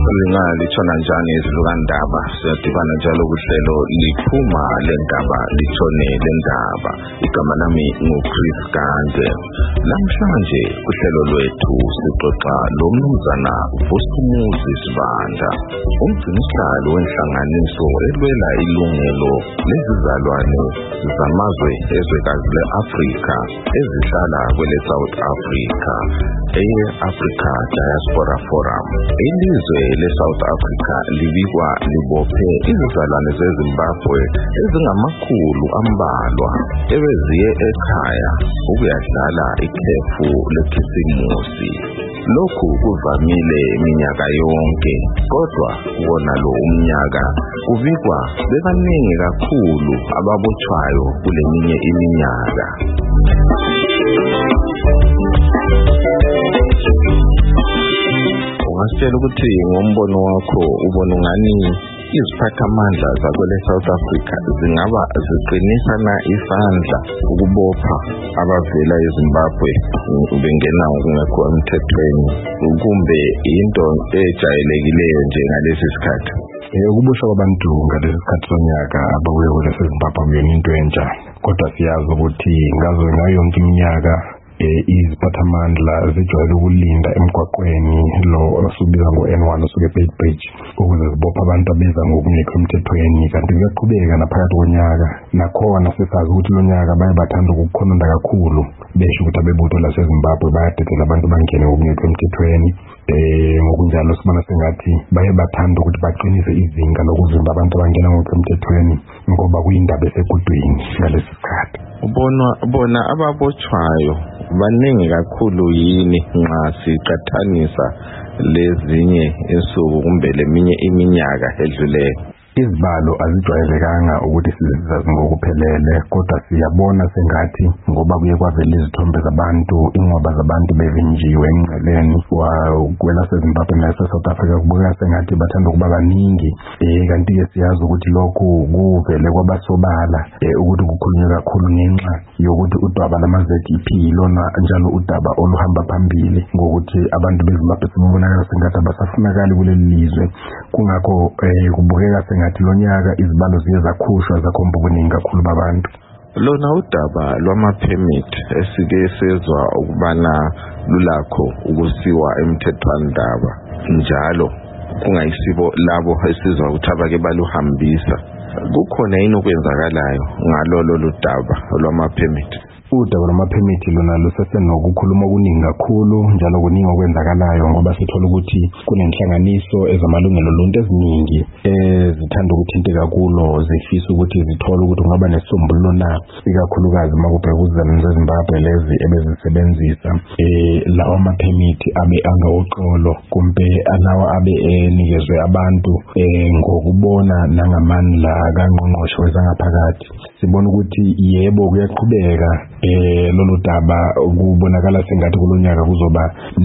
Lithona njani izilukandaba siyadibana njalo kuhlelo liphuma lendaba lithone lendaba. Igama lami nguChris Gande. Namhlanje kuhlelo lwethu sixoxa lomnumzana Vusumuzi Sibanda, umgcinisihlalo wenhlanganiso elwela ilungelo lezizalwane zamazwe ezwekazi le-Afrika ezihlala kwele South Africa, e-Africa Diaspora Forum. Ilizwe le-South Africa libikwa libophe izizalwane zeZimbabwe ezingamakhulu ambalwa ebeziye ekhaya ukuyadlala ikhefu lekhisimusi. Lokhu kuvamile iminyaka yonke, kodwa wona lo umnyaka kubikwa bebaningi kakhulu ababotshwayo kuleminye iminyaka. Ungasitshela ukuthi ngombono wakho ubona ngani iziphathamandla zakwele South Africa zingaba ziqinisa na isandla ukubopha abavela eZimbabwe bengena ngokungekho emthethweni, kumbe into ejayelekileyo nje ngalesi sikhathi? Ukubushwa kwabantu ngalesi sikhathi sonyaka ababuye kulesi Zimbabwe into entsha, kodwa siyazi ukuthi ngazo yonke iminyaka iziphathamandla zijwayele ukulinda emgwaqweni lo osubiza ngo-N1 osuke eBeit Bridge ukuze zibophe abantu abeza ngokungekho emthethweni. Kanti kuyaqhubeka naphakathi konyaka, nakhona sisazi ukuthi lo nyaka baye bathanda ukukhononda kakhulu besho ukuthi abebutho laseZimbabwe bayadedela abantu bangene ngokungekho emthethweni. Ngokunjalo sibona sengathi baye bathanda ukuthi baqinise izinga lokuvimba abantu abangena ngokungekho emthethweni ngoba kuyindaba esegudwini ngalesi sikhathi. Bona ababotshwayo baningi kakhulu yini nxa siqathanisa lezinye insuku kumbe leminye iminyaka edluleyo? Izibalo azijwayelekanga ukuthi sizazi ngokuphelele, kodwa siyabona sengathi ngoba kuye kwavela izithombe zabantu, ingcwaba zabantu bevinjiwe engceleni kwelaseZimbabwe nase-South Africa, kubukeka sengathi bathanda ukuba baningi. Kanti-ke siyazi ukuthi lokhu kuvele kwabasobala ukuthi kukhulunywe kakhulu ngenxa yokuthi udaba lama-ZEP lona njalo udaba oluhamba phambili ngokuthi abantu beZimbabwe sebebonakala sengathi abasafunakali kuleli lizwe. Kungakho kubukeka sengathi lonyaka izibalo ziye zakhushwa zakhomba ubuningi kakhulu babantu. Lona udaba lwama-permit esike sezwa ukubana lulakho ukusiwa emthethwandaba njalo kungayisibo labo esizwa ukuthi abake baluhambisa, kukhona yini okwenzakalayo ngalolu daba lwama-permit? Udaba lwama-permit lona lusesenokukhuluma okuningi kakhulu njalo kuningi okwenzakalayo ngoba sithola ukuthi kunenhlanganiso ezamalungelo oluntu eziningi zithanda ukuthinteka kulo, zifisa ukuthi zithole ukuthi kungaba nesisombululo na, ikakhulukazi uma kubhekwa izizalwane zeZimbabwe lezi ebezisebenzisa lawa ama-permit abe angawoxolo kumbe lawa abe enikezwe abantu ngokubona nangamandla kaNgqongqoshe wezangaphakathi. Sibona ukuthi yebo kuyaqhubeka lolu daba, kubonakala sengathi kulonyaka kuzoba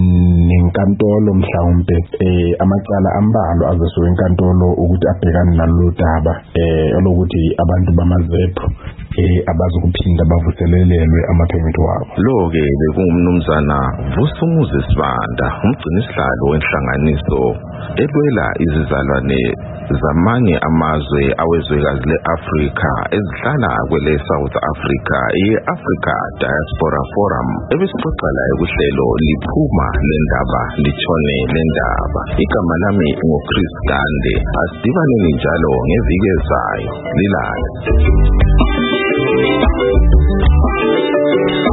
nenkantolo mhlawumbe amacala ambalwa azosuka enkantolo ukuthi abhekane nalolu daba lokuthi abantu bama-ZEP abazokuphinda bavuselelelwe ama-permit wabo. Lo-ke bekungumnumzana Vusumuzi Sibanda, umgcinisihlalo wenhlanganiso elwela izizalwane zamanye amazwe awezwekazi le-Afrika ezihlala kwele South Africa, i-Africa Diaspora Forum, ebesixoxa laye kuhlelo liphuma lendaba lithone lendaba. Igama lami nguChris Gande. Asidibaneni njalo ngeviki ezayo. Lilale.